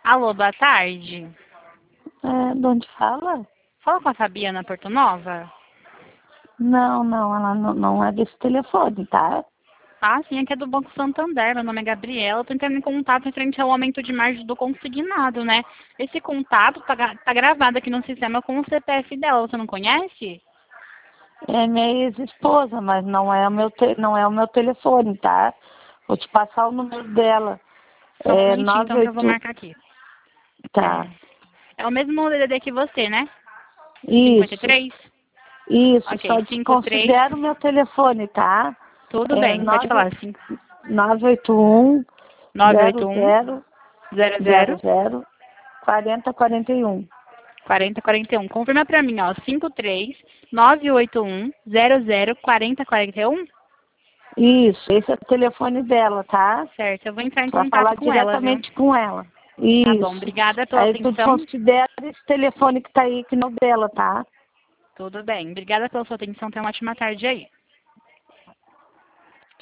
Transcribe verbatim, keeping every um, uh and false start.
Alô, boa tarde. É, de onde fala? Fala com a Fabiana Porto Nova? Não, não, ela não, não é desse telefone, tá? Ah, sim, aqui é do Banco Santander. Meu nome é Gabriela. Estou entrando em contato referente ao aumento de margem do consignado, né? Esse contato tá, gra- tá gravado aqui no sistema com o C P F dela. Você não conhece? É minha ex-esposa, mas não é o meu te, não é o meu telefone, tá? Vou te passar o número dela. Só um É minutinho, então, que eu vou nove oito. marcar aqui. Tá. É, é o mesmo D D D que você, né? cinquenta e Isso. três. Isso, Ok, só cinquenta e três. desconsidera o meu telefone, tá? Tudo É bem, pode nove falar. cinco nove oito um nove oito zero um zero zero zero zero zero quarenta quarenta e um. quarenta quarenta e um. Confirma pra mim, ó. cinco três nove oito um zero zero quarenta quarenta e um. Isso, esse é o telefone dela, tá? Certo, eu vou entrar em Para contato falar com ela, viu? diretamente com ela. Tá bom, Isso. obrigada pela Aí tu atenção. considera esse telefone que tá aí, que não é dela, tá? Tudo bem, obrigada pela sua atenção. Tenha uma ótima tarde aí.